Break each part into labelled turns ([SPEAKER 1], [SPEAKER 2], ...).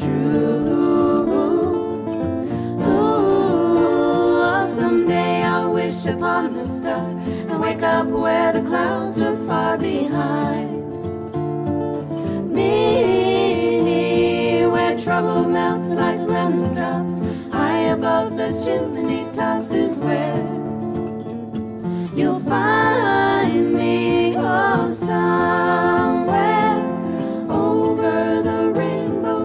[SPEAKER 1] true. Oh, someday I'll wish upon a star and wake up where the clouds are far behind me, where trouble melts like lemon drops. High above the chimney tops is where you'll find me. Oh, somewhere over the rainbow,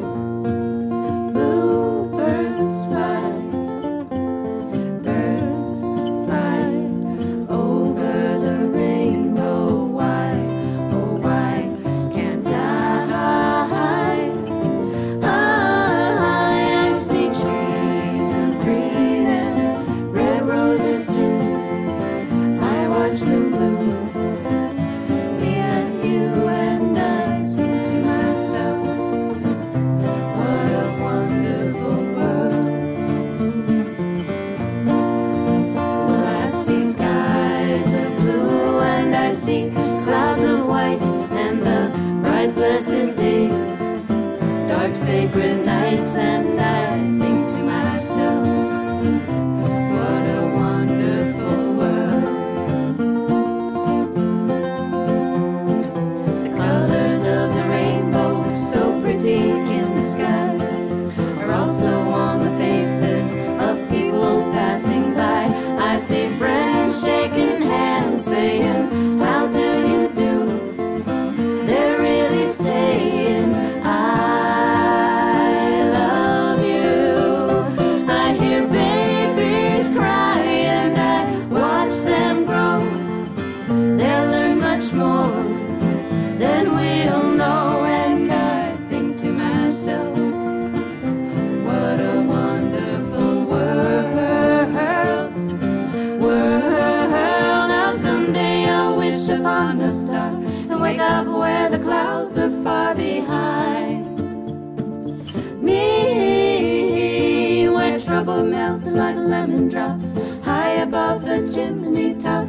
[SPEAKER 1] bluebirds fly, birds fly over the rainbow. Why, oh why can't I? I see trees of green and red roses too. I watch them bloom for me and you, and I think to myself, what a wonderful world. Well, I see skies of blue and I see clouds of white, and the bright blessed days, dark sacred nights, and I think to myself, what a wonderful world. The colors of the rainbow, so pretty in the sky, are also on the faces of people passing by. I see friends shaking hands, saying, how do you do? They're really saying, I love you. I hear babies cry and I watch them grow. They'll learn much more than we'll know, and I think to myself, what a wonderful world. Now someday I'll wish upon a star and wake up where the clouds are far behind me, where trouble melts like lemon drops. High above the chimney top